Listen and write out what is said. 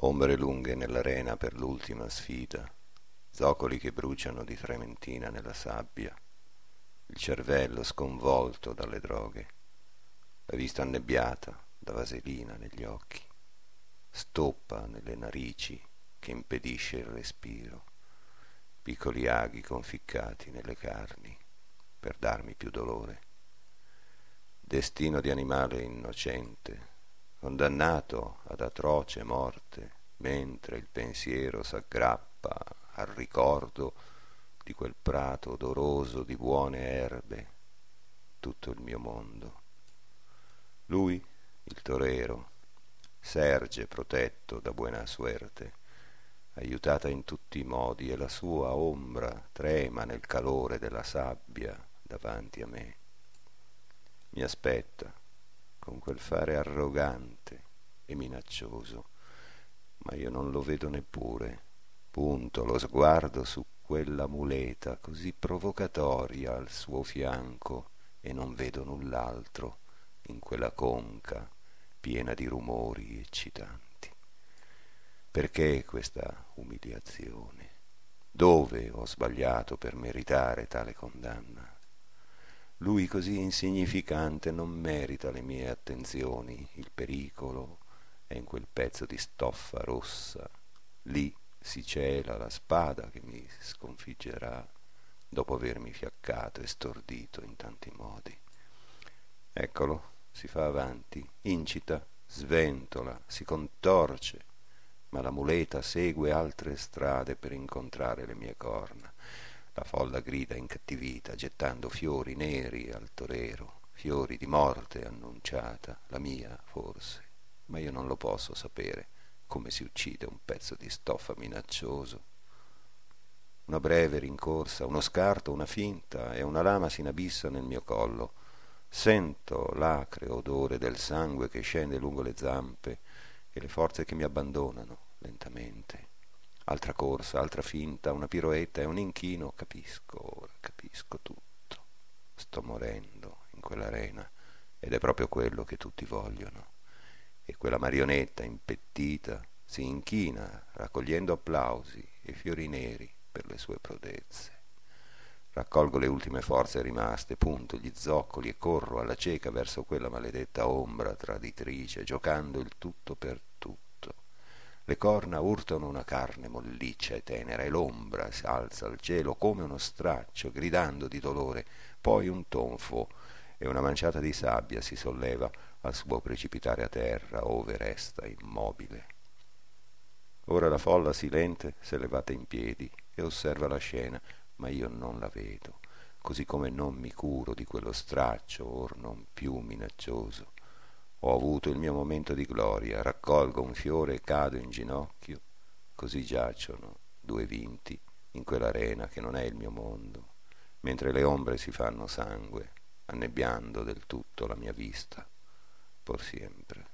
Ombre lunghe nell'arena per l'ultima sfida, zoccoli che bruciano di trementina nella sabbia, il cervello sconvolto dalle droghe, la vista annebbiata da vaselina negli occhi, stoppa nelle narici che impedisce il respiro, piccoli aghi conficcati nelle carni per darmi più dolore. Destino di animale innocente, condannato ad atroce morte, mentre il pensiero s'aggrappa al ricordo di quel prato odoroso di buone erbe, tutto il mio mondo. Lui, il torero, serge protetto da buona suerte, aiutata in tutti i modi, e la sua ombra trema nel calore della sabbia davanti a me. Mi aspetta con quel fare arrogante e minaccioso, ma io non lo vedo neppure. Punto lo sguardo su quella muleta così provocatoria al suo fianco e non vedo null'altro in quella conca piena di rumori eccitanti. Perché questa umiliazione? Dove ho sbagliato per meritare tale condanna? Lui così insignificante non merita le mie attenzioni. Il pericolo è in quel pezzo di stoffa rossa. Lì si cela la spada che mi sconfiggerà dopo avermi fiaccato e stordito in tanti modi. Eccolo, si fa avanti, incita, sventola, si contorce, ma la muleta segue altre strade per incontrare le mie corna. La folla grida incattivita, gettando fiori neri al torero, fiori di morte annunciata, la mia forse, ma io non lo posso sapere, come si uccide un pezzo di stoffa minaccioso. Una breve rincorsa, uno scarto, una finta, e una lama si inabissa nel mio collo. Sento l'acre odore del sangue che scende lungo le zampe e le forze che mi abbandonano lentamente. Altra corsa, altra finta, una piroetta e un inchino. Capisco ora, capisco tutto. Sto morendo in quell'arena ed è proprio quello che tutti vogliono. E quella marionetta impettita si inchina raccogliendo applausi e fiori neri per le sue prodezze. Raccolgo le ultime forze rimaste, punto gli zoccoli e corro alla cieca verso quella maledetta ombra traditrice, giocando il tutto per tutto. Le corna urtano una carne molliccia e tenera e l'ombra s'alza al cielo come uno straccio, gridando di dolore. Poi un tonfo e una manciata di sabbia si solleva al suo precipitare a terra, ove resta immobile. Ora la folla silente s'è levata in piedi e osserva la scena, ma io non la vedo, così come non mi curo di quello straccio or non più minaccioso. Ho avuto il mio momento di gloria, raccolgo un fiore e cado in ginocchio, così giacciono due vinti in quell'arena che non è il mio mondo, mentre le ombre si fanno sangue, annebbiando del tutto la mia vista, por sempre.